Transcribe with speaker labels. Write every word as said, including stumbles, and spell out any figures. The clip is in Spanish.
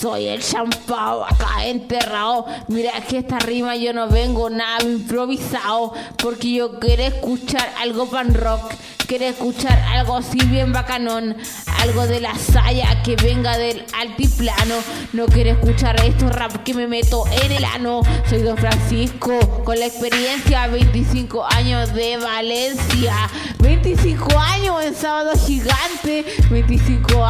Speaker 1: soy el champao acá enterrado. Mira que esta rima yo no vengo nada improvisado, porque yo quiero escuchar algo pan rock, quiero escuchar algo así bien bacanón, algo de la saya que venga del altiplano. No quiero escuchar estos rap que me meto en el ano. Soy Don Francisco con la experiencia, veinticinco años de Valencia, veinticinco años en Sábado Gigante, veinticinco